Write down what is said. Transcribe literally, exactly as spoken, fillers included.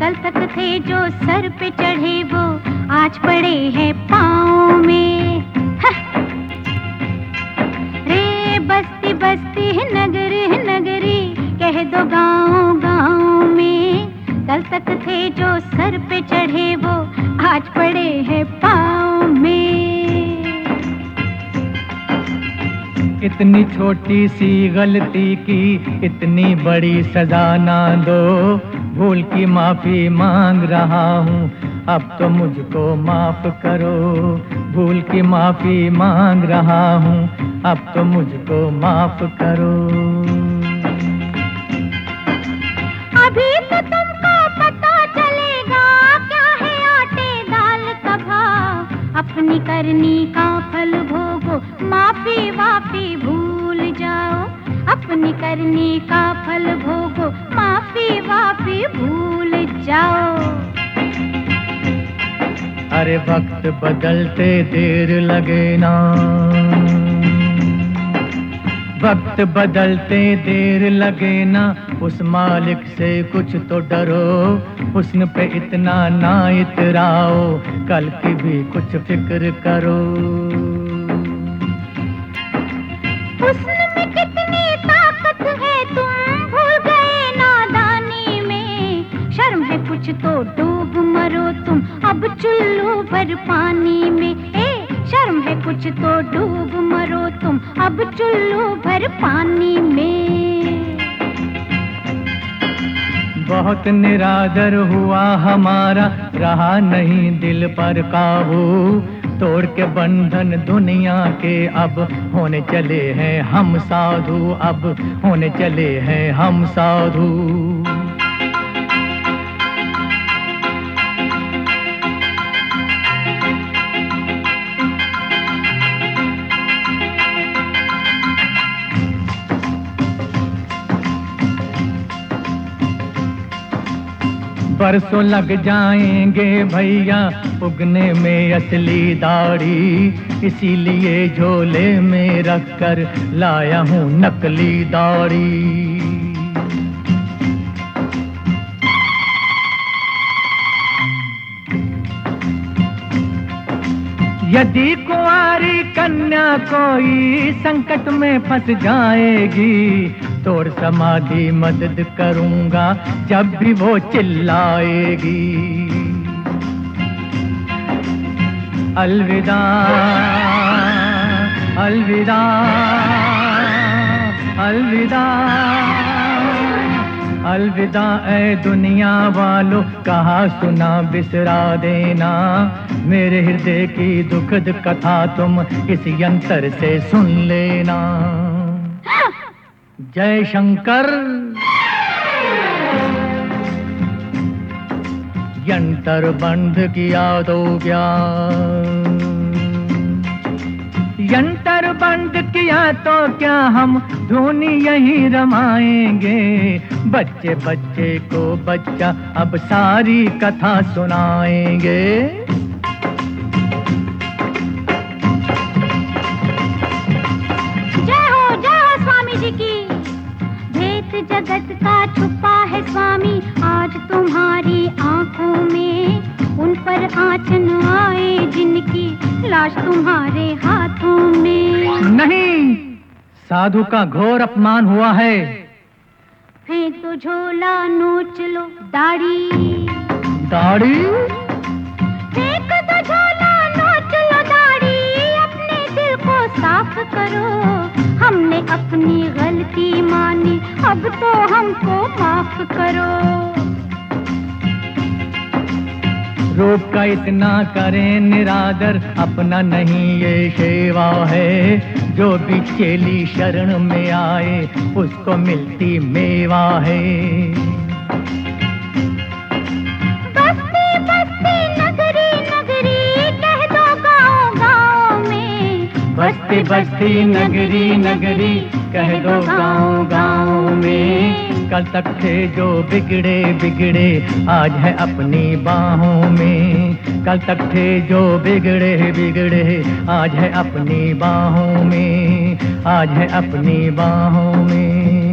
कल तक थे जो सर पे चढ़े वो आज पड़े हैं पाँव में। रे बस्ती बस्ती नगरी नगरी कह दो गाँव गाँव में, कल तक थे जो सर पे चढ़े वो आज पड़े हैं पाँव में। इतनी छोटी सी गलती की इतनी बड़ी सजा ना दो, भूल की माफी मांग रहा हूँ अब तो मुझको माफ करो। भूल की माफी मांग रहा हूँ अब तो मुझको माफ करो। अभी तो तुमको पता चलेगा क्या है आटे दाल का भाव, अपनी करनी का फल भोगो माफी वाफी भूल जाओ। अपनी करनी का फल भोगो माफी वाफी भूल जाओ। अरे वक्त बदलते देर लगे ना, वक्त बदलते देर लगे ना, उस मालिक से कुछ तो डरो। हुस्न पे इतना ना इतराओ, कल की भी कुछ फिक्र करो। हुस्न में कितनी ताकत है तुम भूल गए नादानी में, शर्म है कुछ तो डूब मरो तुम अब चुल्लू भर पानी में। ए शर्म है कुछ तो डूब मरो तुम अब चुल्लू भर पानी में। बहुत निरादर हुआ हमारा, रहा नहीं दिल पर काबू। तोड़ के बंधन दुनिया के अब होने चले हैं हम साधु, अब होने चले हैं हम साधु। बरसों लग जाएंगे भैया उगने में असली दाढ़ी, इसीलिए झोले में रख कर लाया हूँ नकली दाढ़ी। यदि कुंवारी कन्या कोई संकट में फंस जाएगी, तोड़ समाधि मदद करूंगा जब भी वो चिल्लाएगी। अलविदा अलविदा अलविदा अलविदा ऐ दुनिया वालों, कहा सुना बिसरा देना। मेरे हृदय की दुखद कथा तुम इस यंत्र से सुन लेना। जय शंकर। यंत्र बंद किया तो क्या, यंत्र बंद किया तो क्या, हम धुनी यही रमाएंगे। बच्चे बच्चे को बच्चा अब सारी कथा सुनाएंगे। जय हो जय हो स्वामी जी की। भेद जगत का छुपा है स्वामी आज तुम्हारी आंखों में, उन पर आँच न आए जिनकी लाश तुम्हारे हाथों में। नहीं, साधु का घोर अपमान हुआ है। फेंक तो झोला नोच लो दाढ़ी, दाढ़ी फेंक तो झोला नोच लो दाढ़ी, अपने दिल को साफ करो। हमने अपनी गलती मानी अब तो हमको माफ करो। रूप का इतना करें निरादर, अपना नहीं ये सेवा है। जो भी चेली शरण में आए उसको मिलती मेवा है। बस्ती बस्ती नगरी नगरी कह दो गाँव गाँव में, बस्ती बस्ती नगरी नगरी कह दो गाँव गाँव में। कल तक थे जो बिगड़े बिगड़े आज है अपनी बाहों में। कल तक थे जो बिगड़े बिगड़े आज है अपनी बाहों में, आज है अपनी बाहों में।